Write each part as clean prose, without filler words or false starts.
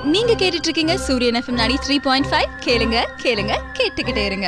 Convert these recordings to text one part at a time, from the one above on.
நீங்க கேட்டுட்டு இருக்கீங்க சூரியன் FM 93.5. கேளுங்க கேளுங்க கேட்டுக்கிட்டே இருங்க.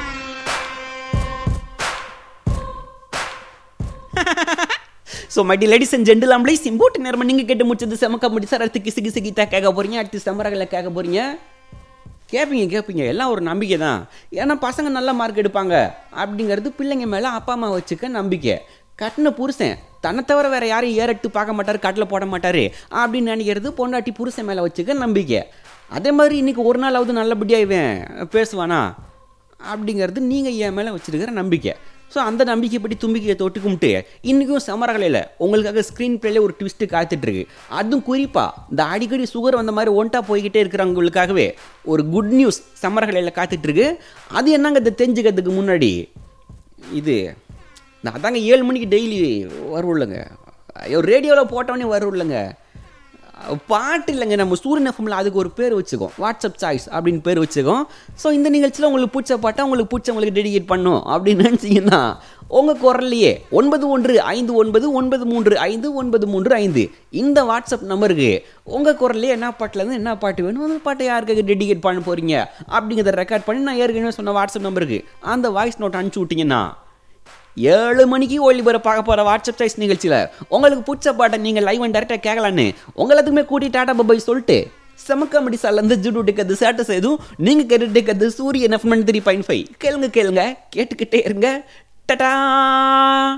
So my dear ladies and gentle please import நேரம் நீங்கள் கேட்டு முடிச்சது செமக்க முடிச்சு சார். அடுத்து கிசு கிசு கீதா கேட்க போகிறீங்க, அடுத்து சமரகளை கேட்க போகிறீங்க. கேட்பீங்க எல்லாம் ஒரு நம்பிக்கை தான். ஏன்னா பசங்க நல்ல மார்க் எடுப்பாங்க அப்படிங்கிறது பிள்ளைங்க மேலே அப்பா அம்மா வச்சுக்க நம்பிக்கை. கட்டின புருஷன் தன்னை தவிர வேறு யாரும் ஏறெடுத்து பார்க்க மாட்டார், கட்டில் போட மாட்டார் அப்படின்னு நினைக்கிறது பொண்டாட்டி புருஷன் மேலே வச்சுக்க நம்பிக்கை. அதே மாதிரி இன்றைக்கி ஒரு நாளாவது நல்லபடியாக இவன் பேசுவானா அப்படிங்கிறது நீங்கள் என் மேலே வச்சுருக்கிற நம்பிக்கை. ஸோ அந்த நம்பிக்கைப்படி தும்பிக்கையை தொட்டு கும்பிட்டு இன்றைக்கும் சமரகலையில் உங்களுக்காக ஸ்க்ரீன் பிளேல ஒரு ட்விஸ்ட்டு காத்துட்ருக்கு. அதுவும் குறிப்பாக இந்த அடிக்கடி சுகர் வந்த மாதிரி ஒன்ட்டா போய்கிட்டே இருக்கிறவங்களுக்காகவே ஒரு குட் நியூஸ் சமரகலையில் காத்துட்ருக்கு. அது என்னங்க இதை தெரிஞ்சுக்கிறதுக்கு முன்னாடி இது அதாங்க 7 மணிக்கு டெய்லி வருவில்லைங்க, ரேடியோவில் போட்டவொடனே வருவில்லைங்க, பாட்டு இல்லைங்க. நம்ம சூரியன் எஃப்எம்ல அதுக்கு ஒரு பேர் வச்சுக்கோம், வாட்ஸ்அப் சாய்ஸ் அப்படின்னு பேர் வச்சுக்கோம். ஸோ இந்த நிகழ்ச்சியில் உங்களுக்கு பிடிச்ச பாட்டை உங்களுக்கு பிடிச்சவங்களுக்கு டெடிகேட் பண்ணும் அப்படின்னு நினச்சிங்கன்னா உங்கள் குரல்லையே 9159935935 இந்த வாட்ஸ்அப் நம்பருக்கு உங்கள் குரல்லையே என்ன பாட்டிலேருந்து என்ன பாட்டு வேணும், அந்த பாட்டை யாருக்காக டெடிகேட் பண்ண போகிறீங்க அப்படிங்கிறத ரெக்கார்ட் பண்ணி நான் ஏற்கனவே சொன்ன வாட்ஸ்அப் நம்பருக்கு அந்த வாய்ஸ் நோட் அனுப்பிச்சி விட்டிங்கன்னா 7 மணிக்கு ஒளிபரப்பாக போகிற வாட்ஸ்அப் சாய்ஸ் நிகழ்ச்சியில் உங்களுக்கு பிடிச்ச பாட்டை நீங்கள் லைவ் அண்ட் டேரெக்டாக கேட்கலான்னு உங்களுக்குமே கூட்டி டாடா பபாய் சொல்லிட்டு செமக்காமெடி சார்லேருந்து ஜுடு டிக்கிறது சேட்டை செய்தும் நீங்கள் கேட்டுட்டு இருக்கிறது சூரியன் FM 93.5. கேளுங்க கேட்டுக்கிட்டே இருங்க. டடா.